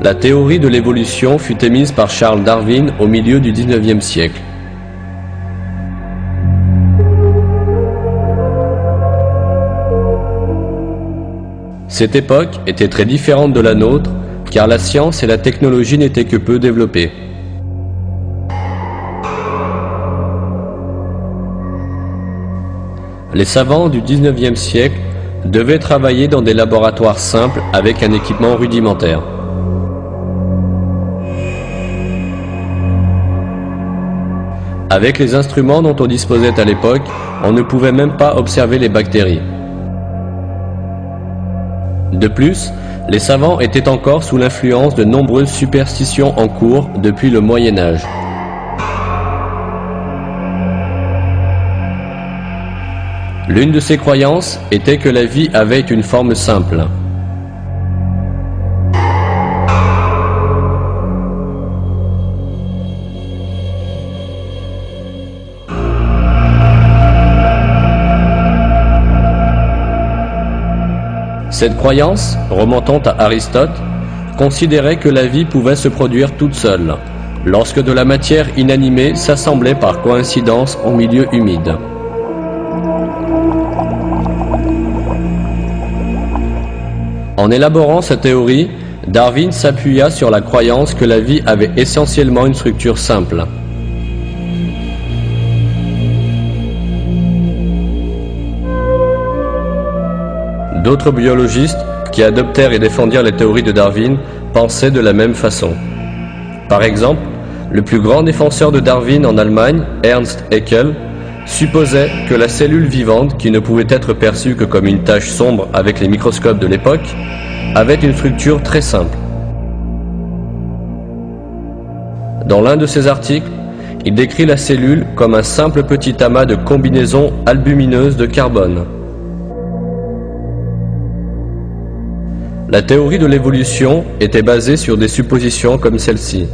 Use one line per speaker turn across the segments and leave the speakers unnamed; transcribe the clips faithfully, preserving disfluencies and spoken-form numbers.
La théorie de l'évolution fut émise par Charles Darwin au milieu du dix-neuvième siècle. Cette époque était très différente de la nôtre, car la science et la technologie n'étaient que peu développées. Les savants du dix-neuvième siècle devaient travailler dans des laboratoires simples avec un équipement rudimentaire. Avec les instruments dont on disposait à l'époque, on ne pouvait même pas observer les bactéries. De plus, les savants étaient encore sous l'influence de nombreuses superstitions en cours depuis le Moyen Âge. L'une de ces croyances était que la vie avait une forme simple. Cette croyance, remontant à Aristote, considérait que la vie pouvait se produire toute seule, lorsque de la matière inanimée s'assemblait par coïncidence en milieu humide. En élaborant sa théorie, Darwin s'appuya sur la croyance que la vie avait essentiellement une structure simple. D'autres biologistes qui adoptèrent et défendirent les théories de Darwin pensaient de la même façon. Par exemple, le plus grand défenseur de Darwin en Allemagne, Ernst Haeckel, supposait que la cellule vivante, qui ne pouvait être perçue que comme une tache sombre avec les microscopes de l'époque, avait une structure très simple. Dans l'un de ses articles, il décrit la cellule comme un simple petit amas de combinaisons albumineuses de carbone. La théorie de l'évolution était basée sur des suppositions comme celle-ci.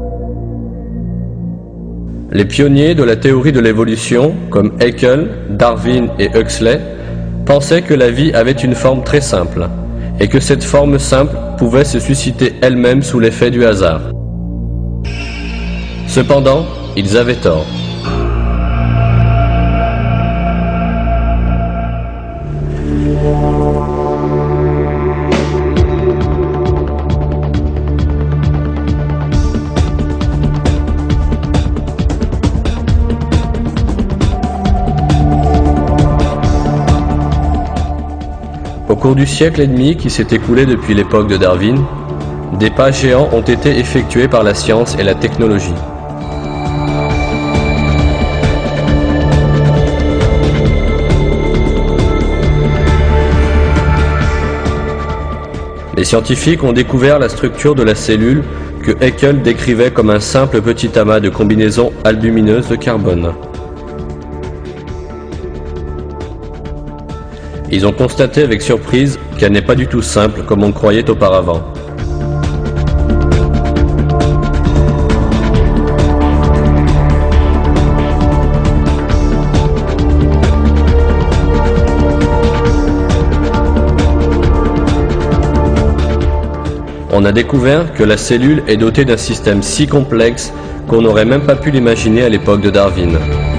Les pionniers de la théorie de l'évolution, comme Haeckel, Darwin et Huxley, pensaient que la vie avait une forme très simple, et que cette forme simple pouvait se susciter elle-même sous l'effet du hasard. Cependant, ils avaient tort. Au cours du siècle et demi qui s'est écoulé depuis l'époque de Darwin, des pas géants ont été effectués par la science et la technologie. Les scientifiques ont découvert la structure de la cellule que Haeckel décrivait comme un simple petit amas de combinaisons albumineuses de carbone. Ils ont constaté avec surprise qu'elle n'est pas du tout simple comme on croyait auparavant. On a découvert que la cellule est dotée d'un système si complexe qu'on n'aurait même pas pu l'imaginer à l'époque de Darwin.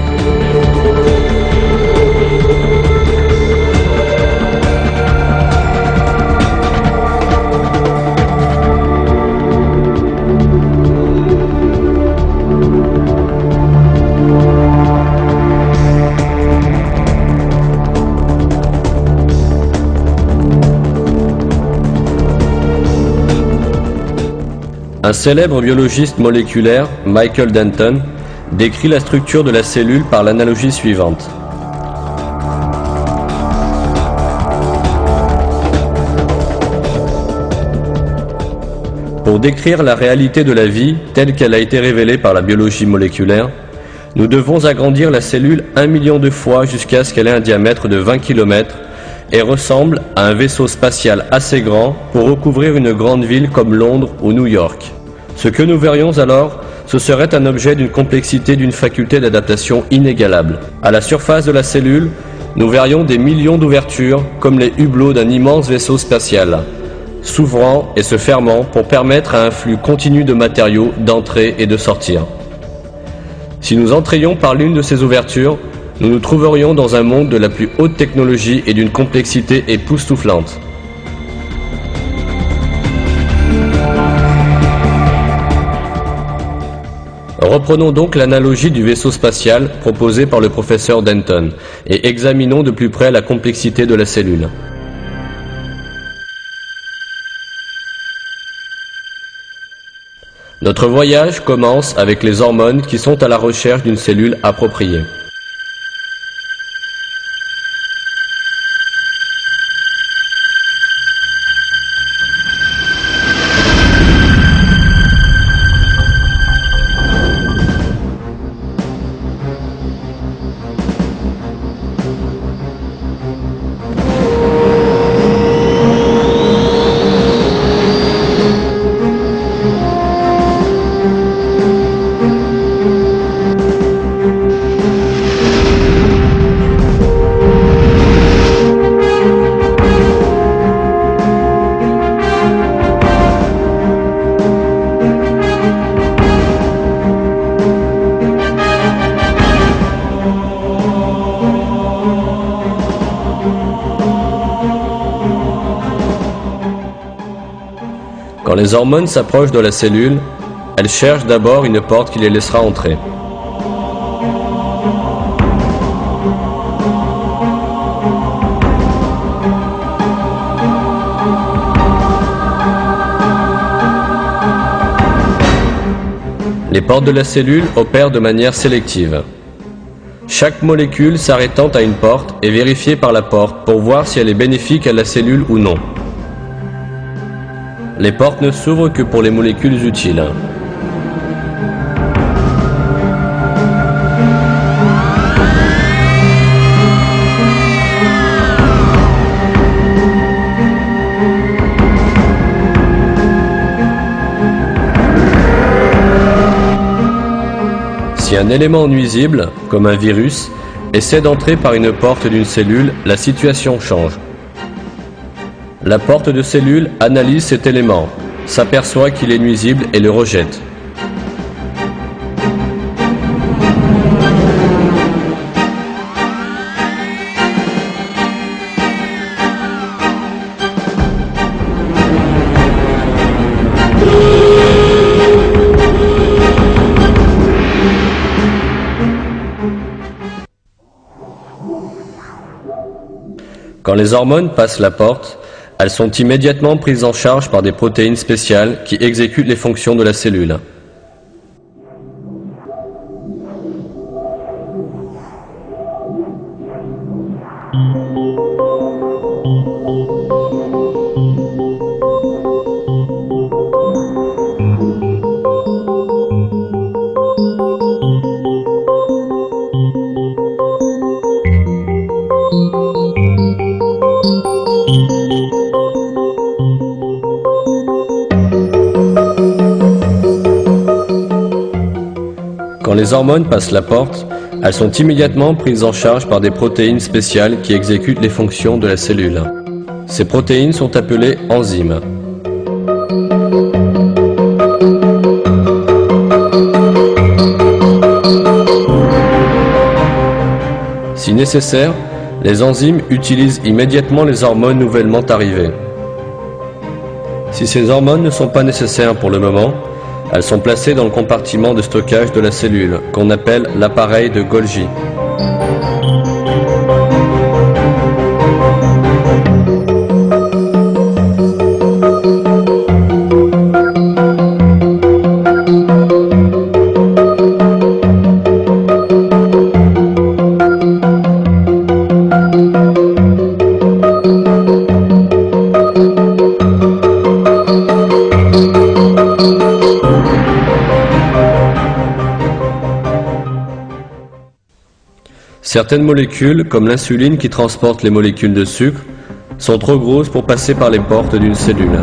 Un célèbre biologiste moléculaire, Michael Denton, décrit la structure de la cellule par l'analogie suivante. Pour décrire la réalité de la vie telle qu'elle a été révélée par la biologie moléculaire, nous devons agrandir la cellule un million de fois jusqu'à ce qu'elle ait un diamètre de vingt kilomètres et ressemble à un vaisseau spatial assez grand pour recouvrir une grande ville comme Londres ou New York. Ce que nous verrions alors, ce serait un objet d'une complexité et d'une faculté d'adaptation inégalable. À la surface de la cellule, nous verrions des millions d'ouvertures comme les hublots d'un immense vaisseau spatial. s'ouvrant et se fermant pour permettre à un flux continu de matériaux d'entrer et de sortir. Si nous entrions par l'une de ces ouvertures, nous nous trouverions dans un monde de la plus haute technologie et d'une complexité époustouflante. Reprenons donc l'analogie du vaisseau spatial proposée par le professeur Denton et examinons de plus près la complexité de la cellule. Notre voyage commence avec les hormones qui sont à la recherche d'une cellule appropriée. Quand les hormones s'approchent de la cellule, elles cherchent d'abord une porte qui les laissera entrer. Les portes de la cellule opèrent de manière sélective. Chaque molécule s'arrêtant à une porte est vérifiée par la porte pour voir si elle est bénéfique à la cellule ou non. Les portes ne s'ouvrent que pour les molécules utiles. Si un élément nuisible, comme un virus, essaie d'entrer par une porte d'une cellule, la situation change. La porte de cellule analyse cet élément, s'aperçoit qu'il est nuisible et le rejette. Quand les hormones passent la porte, elles sont immédiatement prises en charge par des protéines spéciales qui exécutent les fonctions de la cellule. Quand les hormones passent la porte, elles sont immédiatement prises en charge par des protéines spéciales qui exécutent les fonctions de la cellule. Ces protéines sont appelées enzymes. Si nécessaire, les enzymes utilisent immédiatement les hormones nouvellement arrivées. Si ces hormones ne sont pas nécessaires pour le moment, elles sont placées dans le compartiment de stockage de la cellule, qu'on appelle l'appareil de Golgi. Certaines molécules, comme l'insuline qui transporte les molécules de sucre, sont trop grosses pour passer par les portes d'une cellule.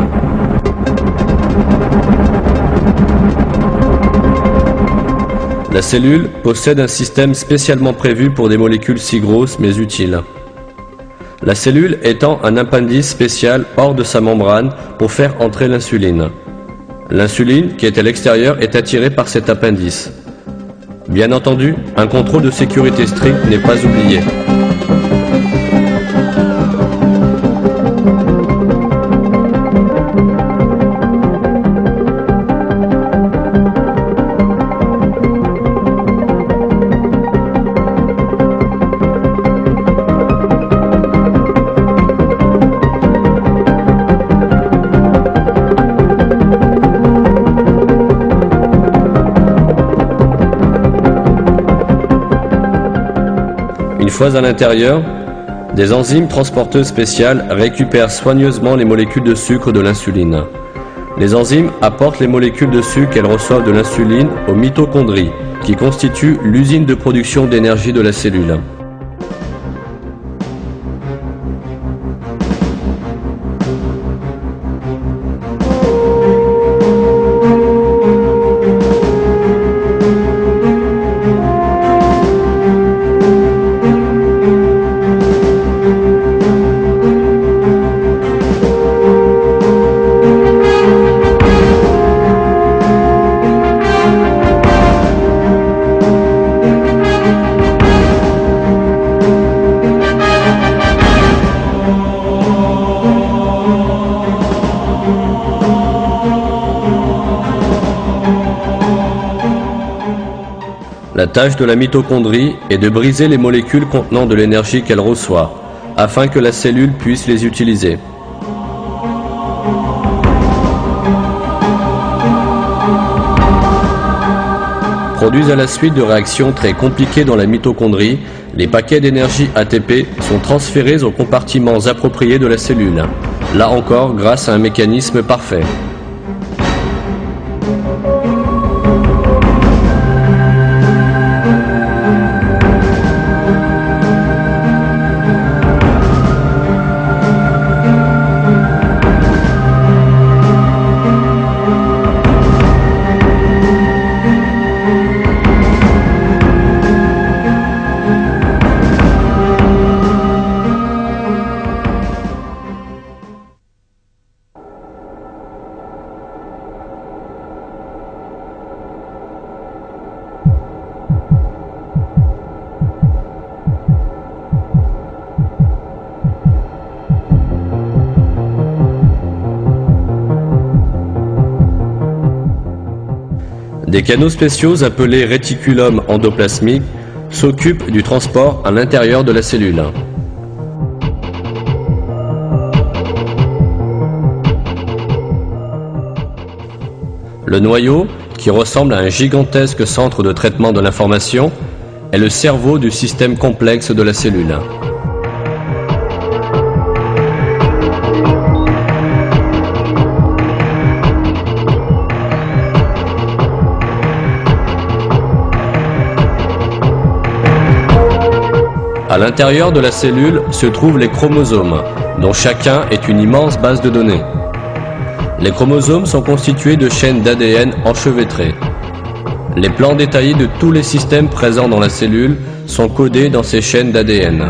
La cellule possède un système spécialement prévu pour des molécules si grosses mais utiles. La cellule étant un appendice spécial hors de sa membrane pour faire entrer l'insuline. L'insuline, qui est à l'extérieur, est attirée par cet appendice. Bien entendu, un contrôle de sécurité strict n'est pas oublié. Une fois à l'intérieur, des enzymes transporteuses spéciales récupèrent soigneusement les molécules de sucre de l'insuline. Les enzymes apportent les molécules de sucre qu'elles reçoivent de l'insuline aux mitochondries, qui constituent l'usine de production d'énergie de la cellule. La tâche de la mitochondrie est de briser les molécules contenant de l'énergie qu'elle reçoit, afin que la cellule puisse les utiliser. Produits à la suite de réactions très compliquées dans la mitochondrie, les paquets d'énergie A T P sont transférés aux compartiments appropriés de la cellule, là encore grâce à un mécanisme parfait. Des canaux spéciaux appelés réticulum endoplasmique s'occupent du transport à l'intérieur de la cellule. Le noyau, qui ressemble à un gigantesque centre de traitement de l'information, est le cerveau du système complexe de la cellule. À l'intérieur de la cellule se trouvent les chromosomes, dont chacun est une immense base de données. Les chromosomes sont constitués de chaînes d'A D N enchevêtrées. Les plans détaillés de tous les systèmes présents dans la cellule sont codés dans ces chaînes d'A D N.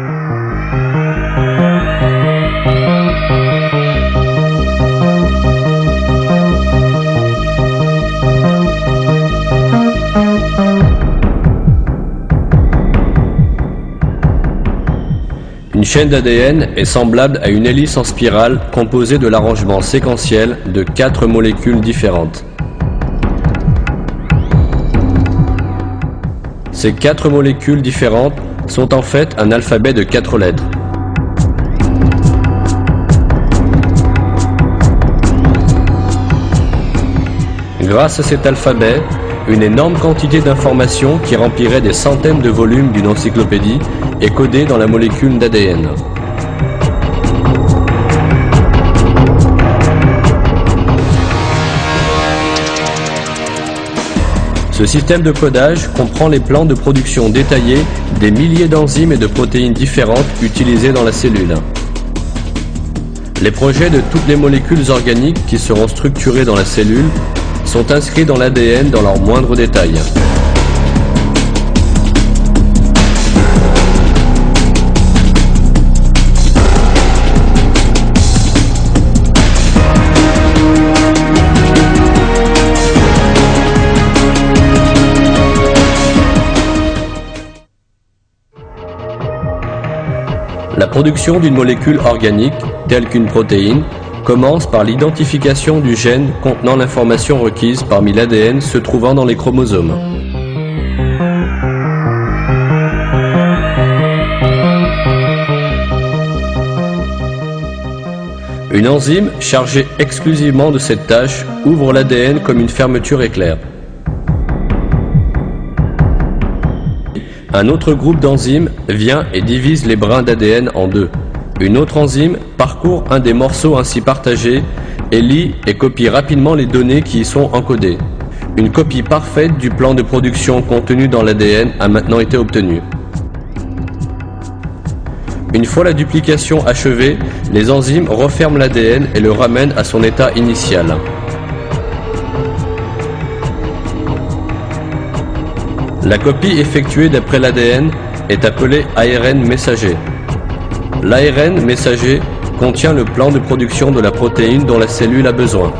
Une chaîne d'A D N est semblable à une hélice en spirale composée de l'arrangement séquentiel de quatre molécules différentes. Ces quatre molécules différentes sont en fait un alphabet de quatre lettres. Grâce à cet alphabet, une énorme quantité d'informations qui remplirait des centaines de volumes d'une encyclopédie est codée dans la molécule d'A D N. Ce système de codage comprend les plans de production détaillés des milliers d'enzymes et de protéines différentes utilisées dans la cellule. Les projets de toutes les molécules organiques qui seront structurées dans la cellule sont inscrits dans l'A D N dans leurs moindres détails. production d'une molécule organique, telle qu'une protéine, commence par l'identification du gène contenant l'information requise parmi l'A D N se trouvant dans les chromosomes. Une enzyme chargée exclusivement de cette tâche ouvre l'A D N comme une fermeture éclair. Un autre groupe d'enzymes vient et divise les brins d'A D N en deux. Une autre enzyme parcourt un des morceaux ainsi partagés et lit et copie rapidement les données qui y sont encodées. Une copie parfaite du plan de production contenu dans l'A D N a maintenant été obtenue. Une fois la duplication achevée, les enzymes referment l'A D N et le ramènent à son état initial. La copie effectuée d'après l'A D N est appelée A R N messager. L'A R N messager contient le plan de production de la protéine dont la cellule a besoin.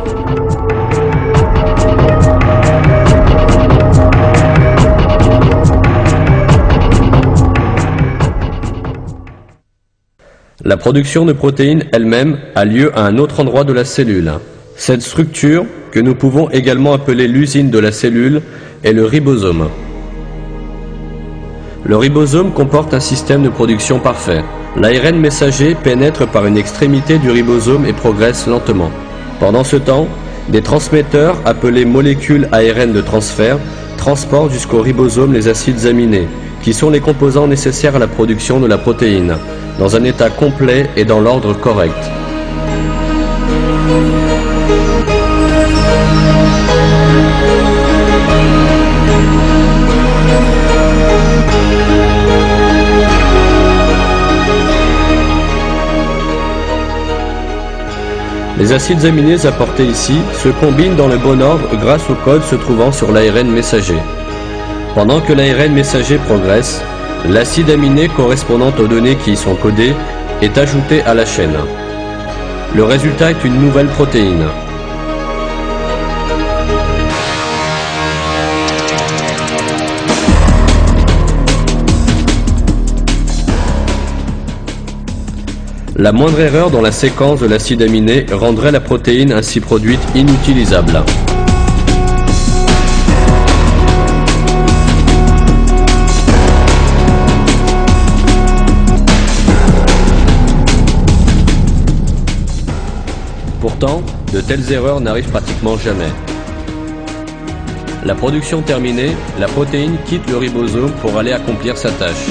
La production de protéines elle-même a lieu à un autre endroit de la cellule. Cette structure, que nous pouvons également appeler l'usine de la cellule, est le ribosome. Le ribosome comporte un système de production parfait. L'A R N messager pénètre par une extrémité du ribosome et progresse lentement. Pendant ce temps, des transmetteurs, appelés molécules A R N de transfert, transportent jusqu'au ribosome les acides aminés, qui sont les composants nécessaires à la production de la protéine, dans un état complet et dans l'ordre correct. Les acides aminés apportés ici se combinent dans le bon ordre grâce au code se trouvant sur l'A R N messager. Pendant que l'A R N messager progresse, l'acide aminé correspondant aux données qui y sont codées est ajouté à la chaîne. Le résultat est une nouvelle protéine. La moindre erreur dans la séquence de l'acide aminé rendrait la protéine ainsi produite inutilisable. Pourtant, de telles erreurs n'arrivent pratiquement jamais. La production terminée, la protéine quitte le ribosome pour aller accomplir sa tâche.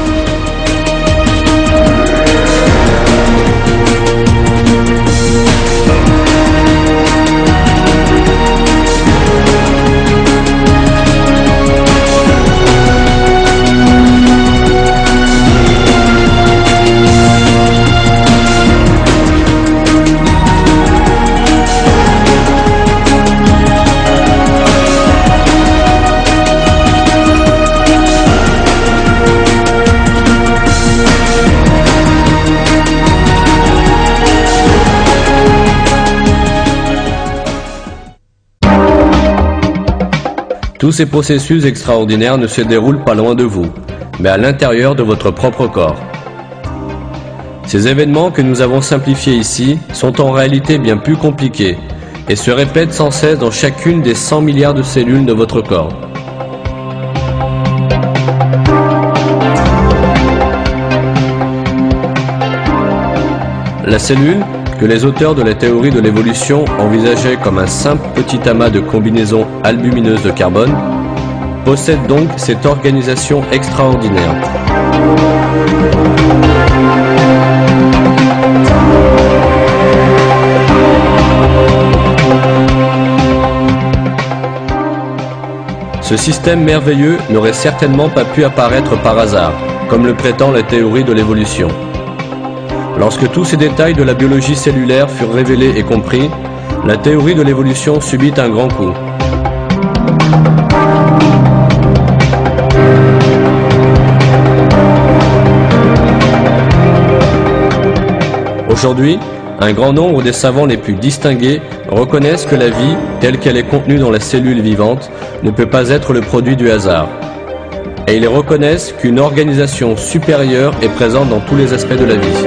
Tous ces processus extraordinaires ne se déroulent pas loin de vous, mais à l'intérieur de votre propre corps. Ces événements que nous avons simplifiés ici sont en réalité bien plus compliqués et se répètent sans cesse dans chacune des cent milliards de cellules de votre corps. La cellule, que les auteurs de la théorie de l'évolution envisageaient comme un simple petit amas de combinaisons albumineuses de carbone, possède donc cette organisation extraordinaire. Ce système merveilleux n'aurait certainement pas pu apparaître par hasard, comme le prétend la théorie de l'évolution. Lorsque tous ces détails de la biologie cellulaire furent révélés et compris, la théorie de l'évolution subit un grand coup. Aujourd'hui, un grand nombre des savants les plus distingués reconnaissent que la vie, telle qu'elle est contenue dans la cellule vivante, ne peut pas être le produit du hasard. et ils reconnaissent qu'une organisation supérieure est présente dans tous les aspects de la vie.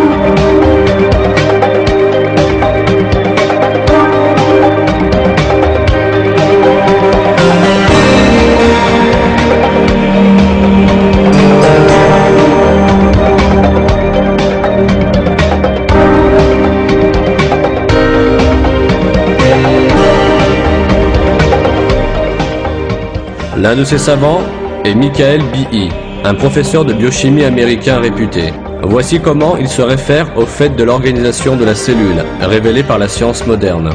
L'un de ces savants est Michael Behe, un professeur de biochimie américain réputé. Voici comment il se réfère au fait de l'organisation de la cellule, révélée par la science moderne.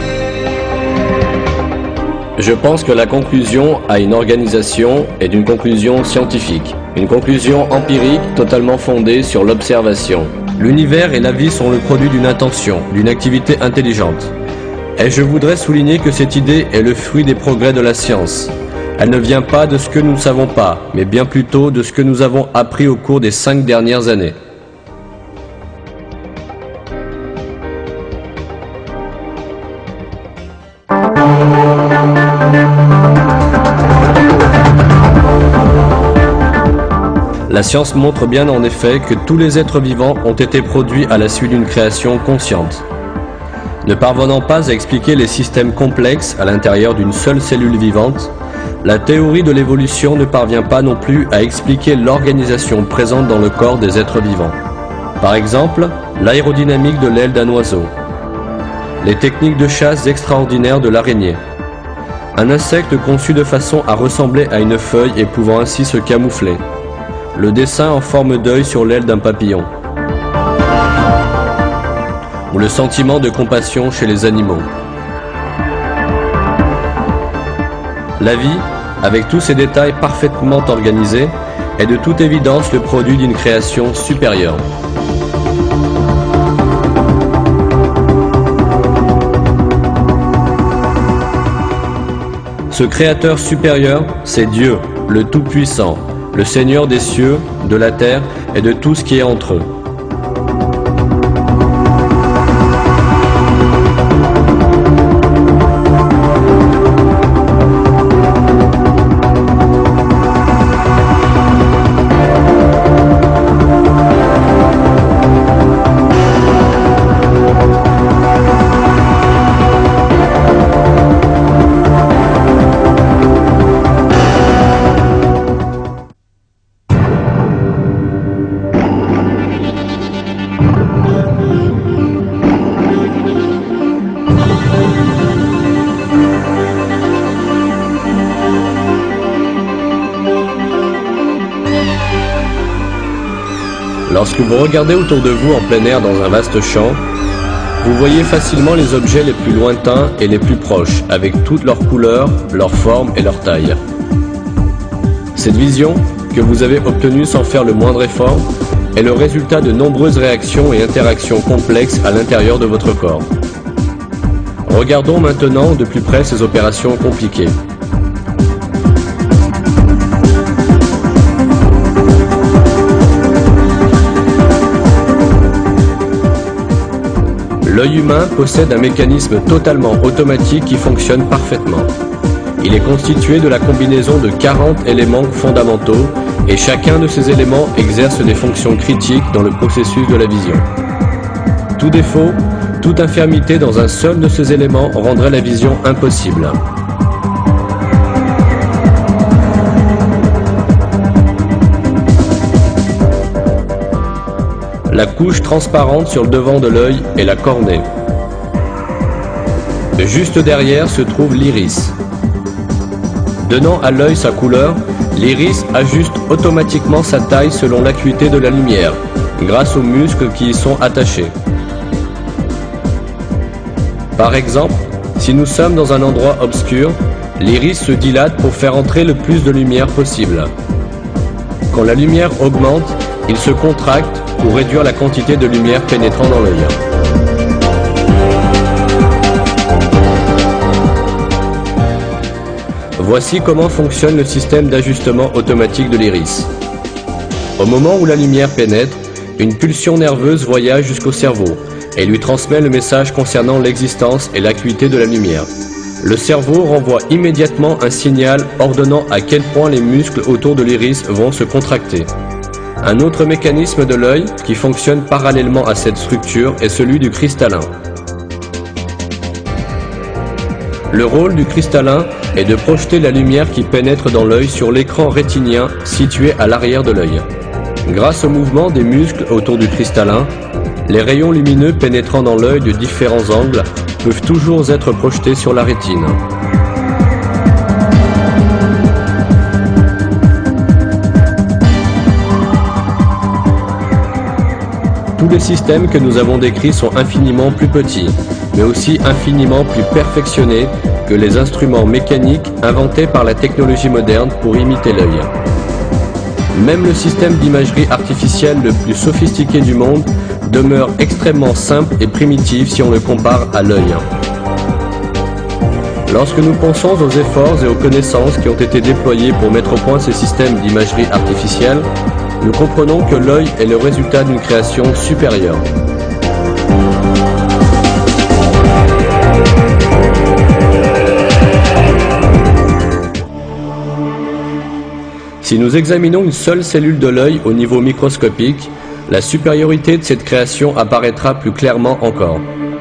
Je pense que la conclusion à une organisation est une conclusion scientifique, une conclusion empirique totalement fondée sur l'observation. L'univers et la vie sont le produit d'une intention, d'une activité intelligente. Et je voudrais souligner que cette idée est le fruit des progrès de la science. Elle ne vient pas de ce que nous ne savons pas, mais bien plutôt de ce que nous avons appris au cours des cinq dernières années. La science montre bien en effet que tous les êtres vivants ont été produits à la suite d'une création consciente. Ne parvenant pas à expliquer les systèmes complexes à l'intérieur d'une seule cellule vivante, la théorie de l'évolution ne parvient pas non plus à expliquer l'organisation présente dans le corps des êtres vivants. Par exemple, l'aérodynamique de l'aile d'un oiseau, les techniques de chasse extraordinaires de l'araignée, un insecte conçu de façon à ressembler à une feuille et pouvant ainsi se camoufler, le dessin en forme d'œil sur l'aile d'un papillon, ou le sentiment de compassion chez les animaux. La vie, avec tous ces détails parfaitement organisés, est de toute évidence le produit d'une création supérieure. Ce créateur supérieur, c'est Dieu, le Tout-Puissant, le Seigneur des cieux, de la terre et de tout ce qui est entre eux. Lorsque vous regardez autour de vous en plein air dans un vaste champ, vous voyez facilement les objets les plus lointains et les plus proches, avec toutes leurs couleurs, leurs formes et leur taille. Cette vision, que vous avez obtenue sans faire le moindre effort, est le résultat de nombreuses réactions et interactions complexes à l'intérieur de votre corps. Regardons maintenant de plus près ces opérations compliquées. L'œil humain possède un mécanisme totalement automatique qui fonctionne parfaitement. Il est constitué de la combinaison de quarante éléments fondamentaux et chacun de ces éléments exerce des fonctions critiques dans le processus de la vision. Tout défaut, toute infirmité dans un seul de ces éléments rendrait la vision impossible. La couche transparente sur le devant de l'œil est la cornée. Juste derrière se trouve l'iris. Donnant à l'œil sa couleur, l'iris ajuste automatiquement sa taille selon l'acuité de la lumière, grâce aux muscles qui y sont attachés. Par exemple, si nous sommes dans un endroit obscur, l'iris se dilate pour faire entrer le plus de lumière possible. Quand la lumière augmente, il se contracte pour réduire la quantité de lumière pénétrant dans l'œil. Voici comment fonctionne le système d'ajustement automatique de l'iris. Au moment où la lumière pénètre, une pulsion nerveuse voyage jusqu'au cerveau et lui transmet le message concernant l'existence et l'acuité de la lumière. Le cerveau renvoie immédiatement un signal ordonnant à quel point les muscles autour de l'iris vont se contracter. Un autre mécanisme de l'œil qui fonctionne parallèlement à cette structure est celui du cristallin. Le rôle du cristallin est de projeter la lumière qui pénètre dans l'œil sur l'écran rétinien situé à l'arrière de l'œil. Grâce au mouvement des muscles autour du cristallin, les rayons lumineux pénétrant dans l'œil de différents angles peuvent toujours être projetés sur la rétine. Tous les systèmes que nous avons décrits sont infiniment plus petits, mais aussi infiniment plus perfectionnés que les instruments mécaniques inventés par la technologie moderne pour imiter l'œil. Même le système d'imagerie artificielle le plus sophistiqué du monde demeure extrêmement simple et primitif si on le compare à l'œil. Lorsque nous pensons aux efforts et aux connaissances qui ont été déployés pour mettre au point ces systèmes d'imagerie artificielle, nous comprenons que l'œil est le résultat d'une création supérieure. Si nous examinons une seule cellule de l'œil au niveau microscopique, la supériorité de cette création apparaîtra plus clairement encore.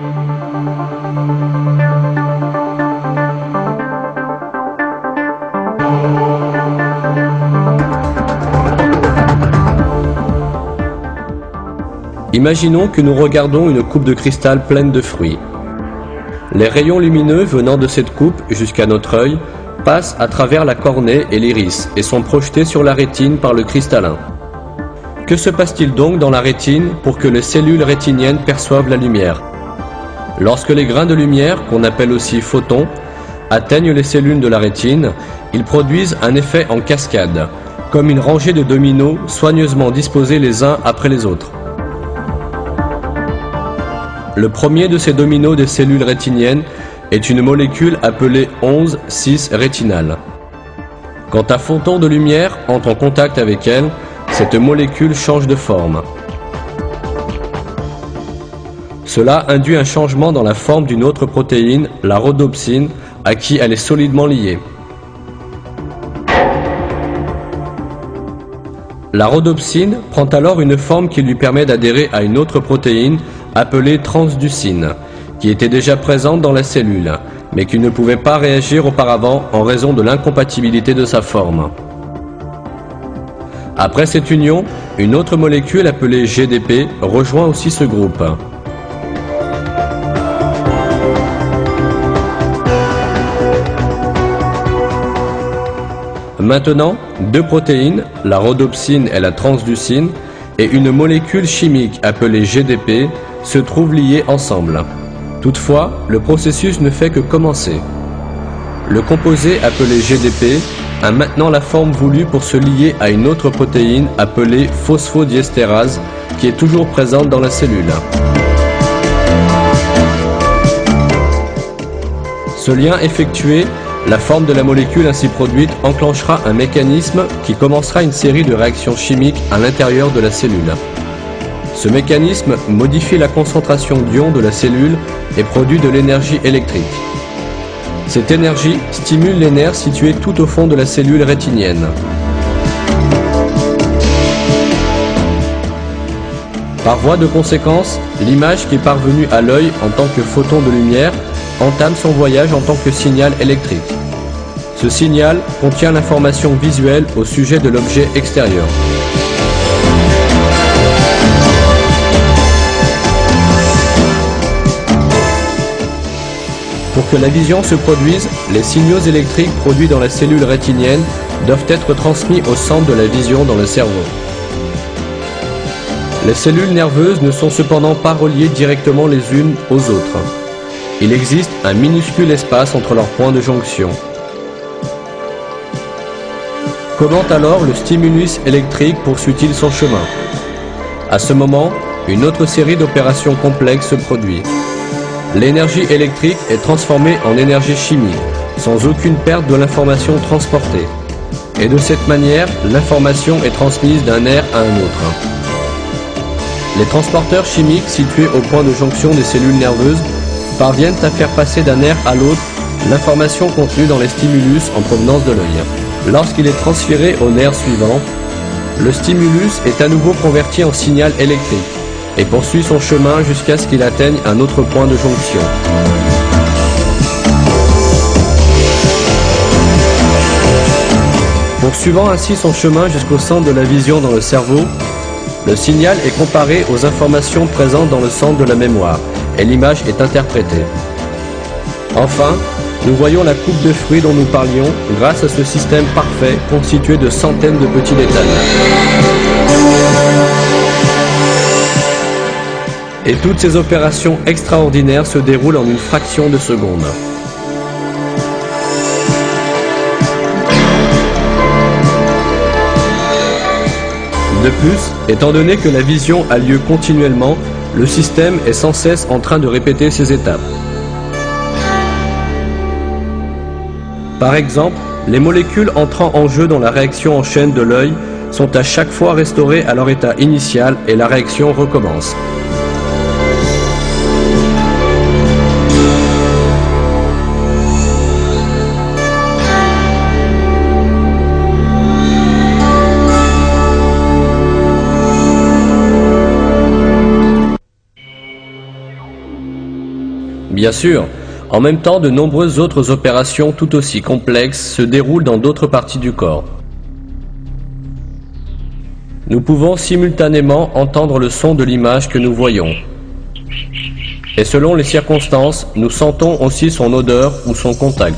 Imaginons que nous regardons une coupe de cristal pleine de fruits. Les rayons lumineux venant de cette coupe jusqu'à notre œil passent à travers la cornée et l'iris et sont projetés sur la rétine par le cristallin. Que se passe-t-il donc dans la rétine pour que les cellules rétiniennes perçoivent la lumière? Lorsque les grains de lumière, qu'on appelle aussi photons, atteignent les cellules de la rétine, ils produisent un effet en cascade, comme une rangée de dominos soigneusement disposés les uns après les autres. Le premier de ces dominos des cellules rétiniennes est une molécule appelée onze six rétinale. Quand un photon de lumière entre en contact avec elle, cette molécule change de forme. Cela induit un changement dans la forme d'une autre protéine, la rhodopsine, à qui elle est solidement liée. La rhodopsine prend alors une forme qui lui permet d'adhérer à une autre protéine appelée transducine, qui était déjà présente dans la cellule, mais qui ne pouvait pas réagir auparavant en raison de l'incompatibilité de sa forme. Après cette union, une autre molécule appelée G D P rejoint aussi ce groupe. Maintenant, deux protéines, la rhodopsine et la transducine, et une molécule chimique appelée G D P se trouvent liées ensemble. Toutefois, le processus ne fait que commencer. Le composé appelé G D P a maintenant la forme voulue pour se lier à une autre protéine appelée phosphodiestérase qui est toujours présente dans la cellule. Ce lien effectué, la forme de la molécule ainsi produite enclenchera un mécanisme qui commencera une série de réactions chimiques à l'intérieur de la cellule. Ce mécanisme modifie la concentration d'ions de la cellule et produit de l'énergie électrique. Cette énergie stimule les nerfs situés tout au fond de la cellule rétinienne. Par voie de conséquence, l'image qui est parvenue à l'œil en tant que photon de lumière entame son voyage en tant que signal électrique. Ce signal contient l'information visuelle au sujet de l'objet extérieur. Pour que la vision se produise, les signaux électriques produits dans la cellule rétinienne doivent être transmis au centre de la vision dans le cerveau. Les cellules nerveuses ne sont cependant pas reliées directement les unes aux autres. Il existe un minuscule espace entre leurs points de jonction. Comment alors le stimulus électrique poursuit-il son chemin? À ce moment, une autre série d'opérations complexes se produit. L'énergie électrique est transformée en énergie chimique, sans aucune perte de l'information transportée. Et de cette manière, l'information est transmise d'un nerf à un autre. Les transporteurs chimiques situés au point de jonction des cellules nerveuses parviennent à faire passer d'un nerf à l'autre l'information contenue dans les stimulus en provenance de l'œil. Lorsqu'il est transféré au nerf suivant, le stimulus est à nouveau converti en signal électrique et poursuit son chemin jusqu'à ce qu'il atteigne un autre point de jonction. Poursuivant ainsi son chemin jusqu'au centre de la vision dans le cerveau, le signal est comparé aux informations présentes dans le centre de la mémoire et l'image est interprétée. Enfin, nous voyons la coupe de fruits dont nous parlions grâce à ce système parfait constitué de centaines de petits détails. Et toutes ces opérations extraordinaires se déroulent en une fraction de seconde. De plus, étant donné que la vision a lieu continuellement, le système est sans cesse en train de répéter ces étapes. Par exemple, les molécules entrant en jeu dans la réaction en chaîne de l'œil sont à chaque fois restaurées à leur état initial et la réaction recommence. Bien sûr, en même temps, de nombreuses autres opérations tout aussi complexes se déroulent dans d'autres parties du corps. Nous pouvons simultanément entendre le son de l'image que nous voyons. Et selon les circonstances, nous sentons aussi son odeur ou son contact.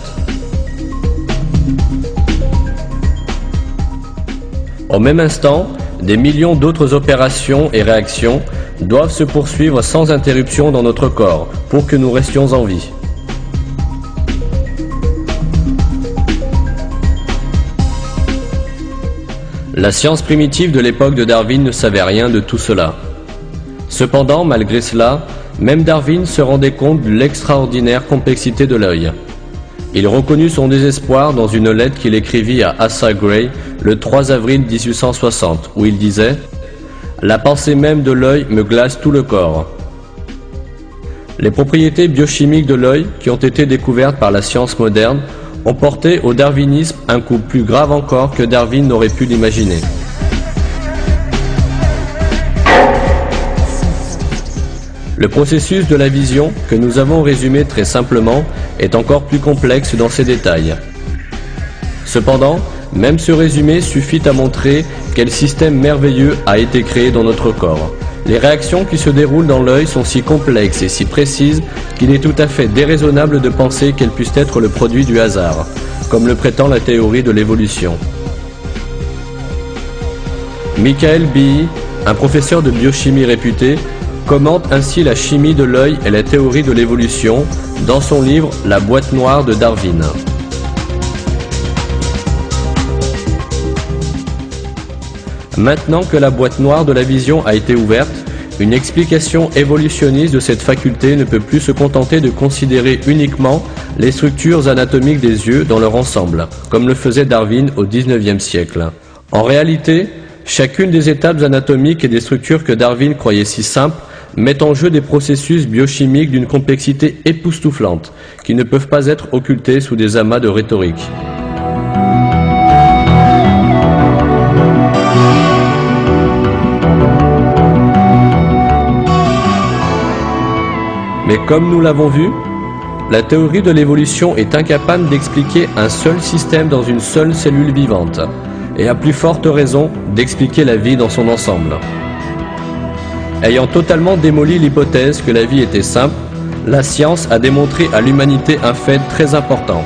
Au même instant, des millions d'autres opérations et réactions doivent se poursuivre sans interruption dans notre corps pour que nous restions en vie. La science primitive de l'époque de Darwin ne savait rien de tout cela. Cependant, malgré cela, même Darwin se rendait compte de l'extraordinaire complexité de l'œil. Il reconnut son désespoir dans une lettre qu'il écrivit à Asa Gray le trois avril mille huit cent soixante, où il disait « La pensée même de l'œil me glace tout le corps ». Les propriétés biochimiques de l'œil, qui ont été découvertes par la science moderne, ont porté au darwinisme un coup plus grave encore que Darwin n'aurait pu l'imaginer. Le processus de la vision, que nous avons résumé très simplement, est encore plus complexe dans ses détails. Cependant, même ce résumé suffit à montrer quel système merveilleux a été créé dans notre corps. Les réactions qui se déroulent dans l'œil sont si complexes et si précises qu'il est tout à fait déraisonnable de penser qu'elles puissent être le produit du hasard, comme le prétend la théorie de l'évolution. Michael Behe, un professeur de biochimie réputé, commente ainsi la chimie de l'œil et la théorie de l'évolution dans son livre « La boîte noire de Darwin ». Maintenant que la boîte noire de la vision a été ouverte, une explication évolutionniste de cette faculté ne peut plus se contenter de considérer uniquement les structures anatomiques des yeux dans leur ensemble, comme le faisait Darwin au dix-neuvième siècle. En réalité, chacune des étapes anatomiques et des structures que Darwin croyait si simples met en jeu des processus biochimiques d'une complexité époustouflante, qui ne peuvent pas être occultés sous des amas de rhétorique. Mais comme nous l'avons vu, la théorie de l'évolution est incapable d'expliquer un seul système dans une seule cellule vivante, et à plus forte raison d'expliquer la vie dans son ensemble. Ayant totalement démoli l'hypothèse que la vie était simple, la science a démontré à l'humanité un fait très important.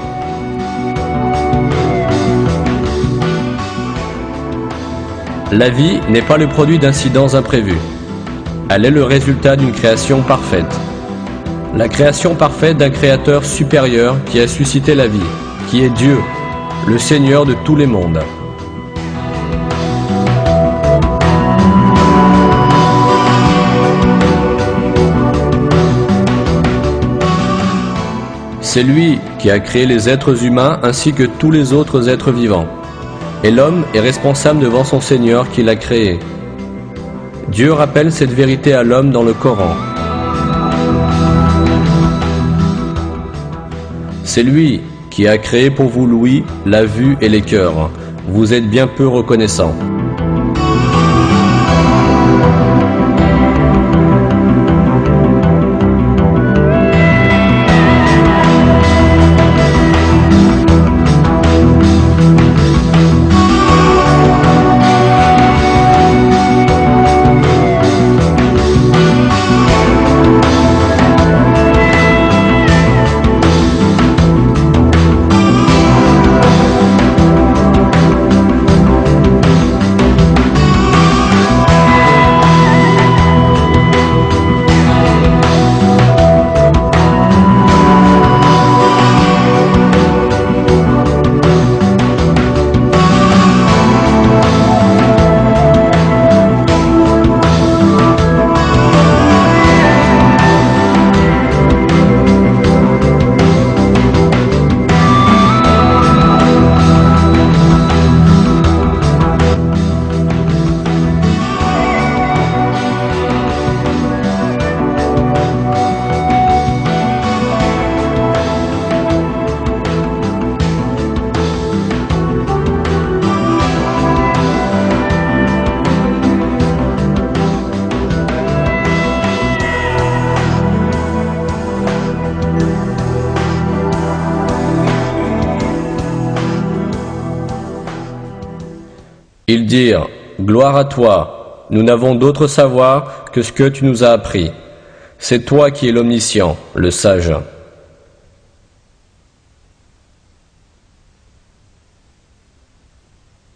La vie n'est pas le produit d'incidents imprévus. Elle est le résultat d'une création parfaite. La création parfaite d'un créateur supérieur qui a suscité la vie, qui est Dieu, le Seigneur de tous les mondes. C'est lui qui a créé les êtres humains ainsi que tous les autres êtres vivants. Et l'homme est responsable devant son Seigneur qui l'a créé. Dieu rappelle cette vérité à l'homme dans le Coran. C'est lui qui a créé pour vous l'ouïe, la vue et les cœurs. Vous êtes bien peu reconnaissant. Ils dirent, gloire à toi, nous n'avons d'autre savoir que ce que tu nous as appris. C'est toi qui es l'omniscient, le sage.